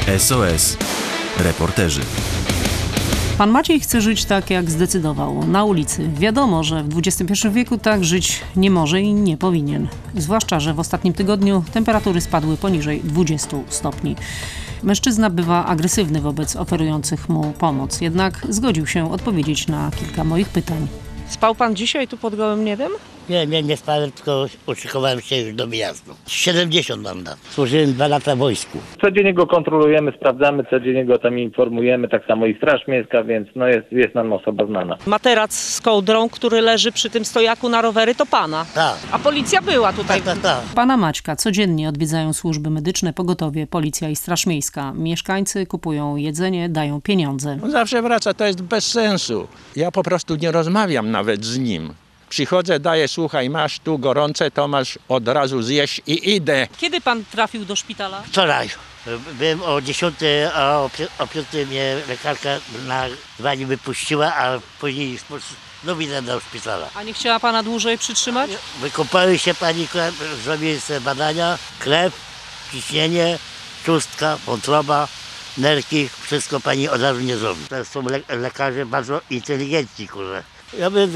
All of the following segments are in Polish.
SOS Reporterzy. Pan Maciej chce żyć tak, jak zdecydował, na ulicy. Wiadomo, że w XXI wieku tak żyć nie może i nie powinien. Zwłaszcza, że w ostatnim tygodniu temperatury spadły poniżej 20 stopni. Mężczyzna bywa agresywny wobec oferujących mu pomoc, jednak zgodził się odpowiedzieć na kilka moich pytań. Spał pan dzisiaj tu pod gołym niebem? Nie spałem, tylko uszykowałem się już do wyjazdu. 70 mam lat. Służyłem 2 lata w wojsku. Codziennie go kontrolujemy, sprawdzamy, codziennie go tam informujemy, tak samo i Straż Miejska, więc jest nam osoba znana. Materac z kołdrą, który leży przy tym stojaku na rowery, to pana. Tak. A policja była tutaj. Tak. Pana Maćka codziennie odwiedzają służby medyczne, pogotowie, policja i Straż Miejska. Mieszkańcy kupują jedzenie, dają pieniądze. On zawsze wraca, to jest bez sensu. Ja po prostu nie rozmawiam nawet z nim. Przychodzę, daję, słuchaj, masz tu gorące, to masz od razu zjeść i idę. Kiedy pan trafił do szpitala? Wczoraj byłem o 10, a o 5 mnie lekarka na 2 dni wypuściła, a później znów idę do szpitala. A nie chciała pana dłużej przytrzymać? Wykąpały się pani, zrobiły sobie badania, krew, ciśnienie, trzustka, wątroba, nerki, wszystko pani od razu nie zrobi. To są lekarze bardzo inteligentni, kurwa. Ja byłem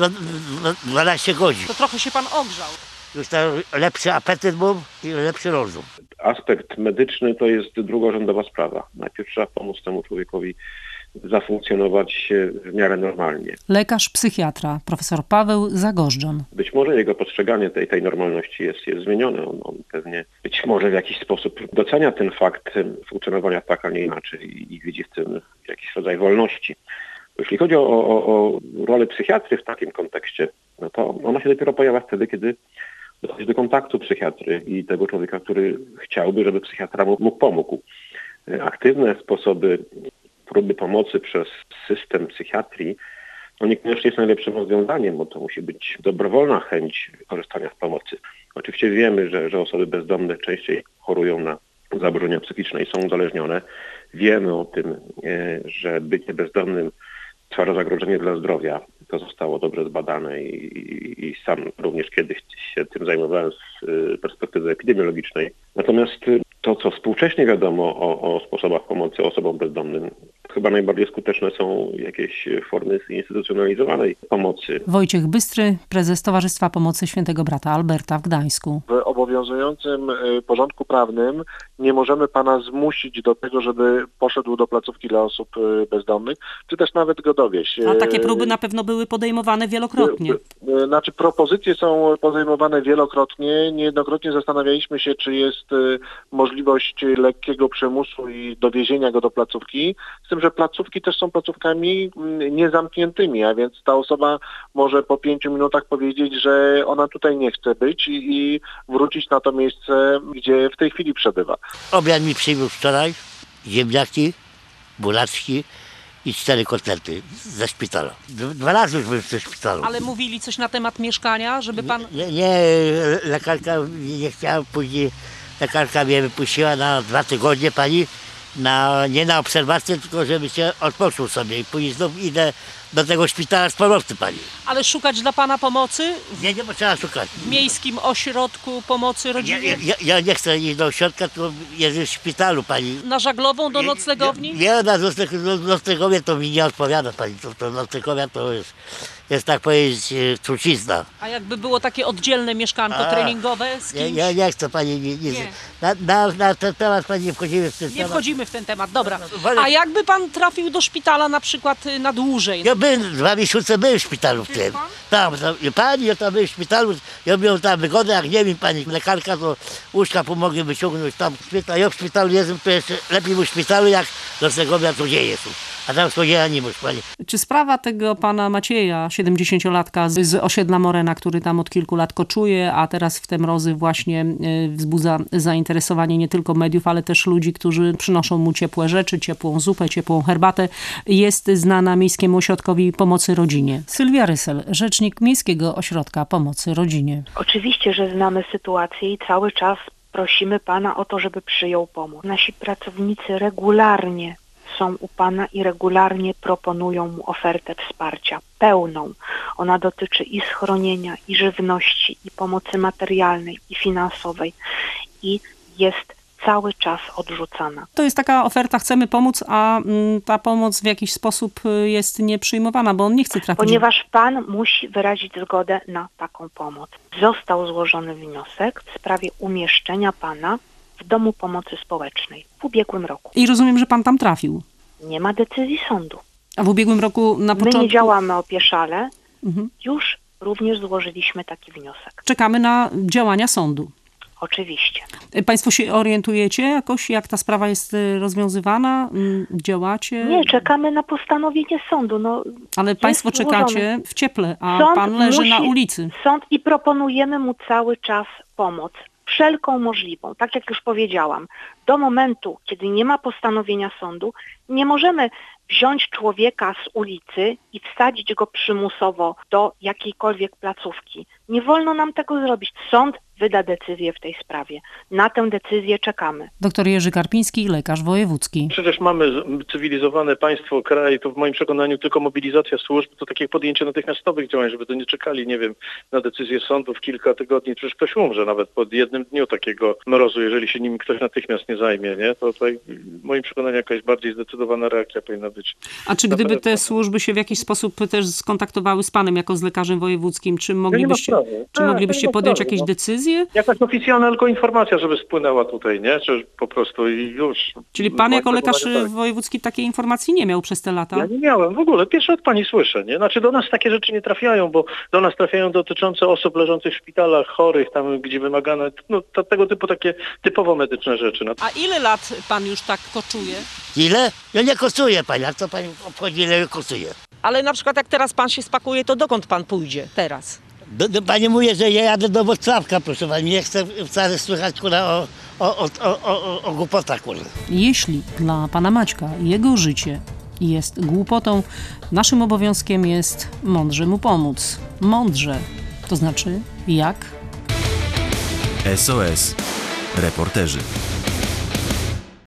12 godzin. To trochę się pan ogrzał. Już tam lepszy apetyt był i lepszy rozum. Aspekt medyczny to jest drugorzędowa sprawa. Najpierw trzeba pomóc temu człowiekowi zafunkcjonować w miarę normalnie. Lekarz psychiatra, profesor Paweł Zagorzdzon. Być może jego postrzeganie tej normalności jest zmienione. On pewnie być może w jakiś sposób docenia ten fakt funkcjonowania tak, a nie inaczej i widzi w tym jakiś rodzaj wolności. Jeśli chodzi o rolę psychiatry w takim kontekście, no to ona się dopiero pojawia wtedy, kiedy dochodzi do kontaktu psychiatry i tego człowieka, który chciałby, żeby psychiatra mu pomógł. Aktywne sposoby próby pomocy przez system psychiatrii, no niekoniecznie jest najlepszym rozwiązaniem, bo to musi być dobrowolna chęć korzystania z pomocy. Oczywiście wiemy, że osoby bezdomne częściej chorują na zaburzenia psychiczne i są uzależnione. Wiemy o tym, że bycie bezdomnym stwarza zagrożenie dla zdrowia. To zostało dobrze zbadane i sam również kiedyś się tym zajmowałem z perspektywy epidemiologicznej. Natomiast to, co współcześnie wiadomo o sposobach pomocy osobom bezdomnym, chyba najbardziej skuteczne są jakieś formy zinstytucjonalizowanej pomocy. Wojciech Bystry, prezes Towarzystwa Pomocy Świętego Brata Alberta w Gdańsku. W obowiązującym porządku prawnym nie możemy pana zmusić do tego, żeby poszedł do placówki dla osób bezdomnych, czy też nawet go dowieść. A takie próby na pewno były podejmowane wielokrotnie. Znaczy propozycje są podejmowane wielokrotnie. Niejednokrotnie zastanawialiśmy się, czy jest możliwość lekkiego przymusu i dowiezienia go do placówki. Z tym, że placówki też są placówkami niezamkniętymi, a więc ta osoba może po 5 minutach powiedzieć, że ona tutaj nie chce być i wrócić na to miejsce, gdzie w tej chwili przebywa. Obiad mi przyjmał wczoraj, ziemniaki, buraczki i 4 kotlety ze szpitala. 2 razy już byłem w tym szpitalu. Ale mówili coś na temat mieszkania, żeby pan... Nie, lekarka nie chciała, później lekarka mnie wypuściła na 2 tygodnie pani, nie na obserwację, tylko żeby się odpoczął sobie i później znów idę do tego szpitala z powrotem pani. Ale szukać dla pana pomocy? Nie trzeba szukać. W miejskim ośrodku pomocy rodzinie? Ja nie chcę iść do ośrodka, tylko jestem w szpitalu pani. Na Żaglową do noclegowni? Nie, na noclegowie to mi nie odpowiada pani. To noclegowia to jest tak powiedzieć trucizna. A jakby było takie oddzielne mieszkanko treningowe z kimś? Nie chcę pani na ten temat pani nie wchodzimy w ten temat. Nie wchodzimy w ten temat, dobra. A jakby pan trafił do szpitala na przykład na dłużej? Ja byłem 2 miesiące byłem w szpitalu w tym. Tam pani, ja tam byłem w szpitalu, ja miałem tam wygodę, jak nie wiem pani lekarka, to łóżka pomogę wyciągnąć tam w szpital. Ja w szpitalu jestem, to jest lepiej w szpitalu, jak do Segowia to nie jest. A tam spodziewa nie może pani. Czy sprawa tego pana Macieja, 70-latka z osiedla Morena, który tam od kilku lat koczuje, a teraz w te mrozy właśnie wzbudza zainteresowanie nie tylko mediów, ale też ludzi, którzy przynoszą mu ciepłe rzeczy, ciepłą zupę, ciepłą herbatę, jest znana Miejskiemu Ośrodkowi Pomocy Rodzinie. Sylwia Rysel, rzecznik Miejskiego Ośrodka Pomocy Rodzinie. Oczywiście, że znamy sytuację i cały czas prosimy pana o to, żeby przyjął pomoc. Nasi pracownicy regularnie są u pana i regularnie proponują mu ofertę wsparcia pełną. Ona dotyczy i schronienia, i żywności, i pomocy materialnej, i finansowej. I jest cały czas odrzucana. To jest taka oferta, chcemy pomóc, a ta pomoc w jakiś sposób jest nieprzyjmowana, bo on nie chce trafić. Ponieważ pan musi wyrazić zgodę na taką pomoc. Został złożony wniosek w sprawie umieszczenia pana w Domu Pomocy Społecznej w ubiegłym roku. I rozumiem, że pan tam trafił. Nie ma decyzji sądu. A w ubiegłym roku na początku... My nie działamy opieszale. Już również złożyliśmy taki wniosek. Czekamy na działania sądu. Oczywiście. Państwo się orientujecie jakoś, jak ta sprawa jest rozwiązywana? Działacie? Nie, czekamy na postanowienie sądu. Ale państwo czekacie w cieple, a pan leży na ulicy. Sąd i proponujemy mu cały czas pomoc. Wszelką możliwą. Tak jak już powiedziałam, do momentu, kiedy nie ma postanowienia sądu, nie możemy wziąć człowieka z ulicy i wsadzić go przymusowo do jakiejkolwiek placówki. Nie wolno nam tego zrobić. Sąd wyda decyzję w tej sprawie. Na tę decyzję czekamy. Dr Jerzy Karpiński, lekarz wojewódzki. Przecież mamy cywilizowane państwo, kraj, to w moim przekonaniu tylko mobilizacja służb, to takie podjęcie natychmiastowych działań, żeby to nie czekali, nie wiem, na decyzję sądów kilka tygodni. Przecież ktoś umrze nawet po jednym dniu takiego mrozu, jeżeli się nim ktoś natychmiast nie zajmie, nie? To tutaj w moim przekonaniu jakaś bardziej zdecydowana reakcja powinna być. A czy gdyby te służby się w jakiś sposób też skontaktowały z panem jako z lekarzem wojewódzkim, czy moglibyście podjąć jakieś decyzje? Jakaś oficjalna tylko informacja, żeby spłynęła tutaj, nie? Czy po prostu i już. Czyli pan jako lekarz wojewódzki takiej informacji nie miał przez te lata? Ja nie miałem w ogóle. Pierwszy od pani słyszę, nie? Znaczy do nas takie rzeczy nie trafiają, bo do nas trafiają dotyczące osób leżących w szpitalach, chorych, tam gdzie wymagane, tego typu takie typowo medyczne rzeczy. A ile lat pan już tak koczuje? Ile? Ja nie kosztuję pani, a co pani obchodzi, ile kosztuje? Ale na przykład jak teraz pan się spakuje, to dokąd pan pójdzie teraz? Pani mówi, że ja jadę do Wrocławka, proszę pani, nie chcę wcale słychać o głupotach. Jeśli dla pana Maćka jego życie jest głupotą, naszym obowiązkiem jest mądrze mu pomóc. Mądrze, to znaczy jak? SOS. Reporterzy.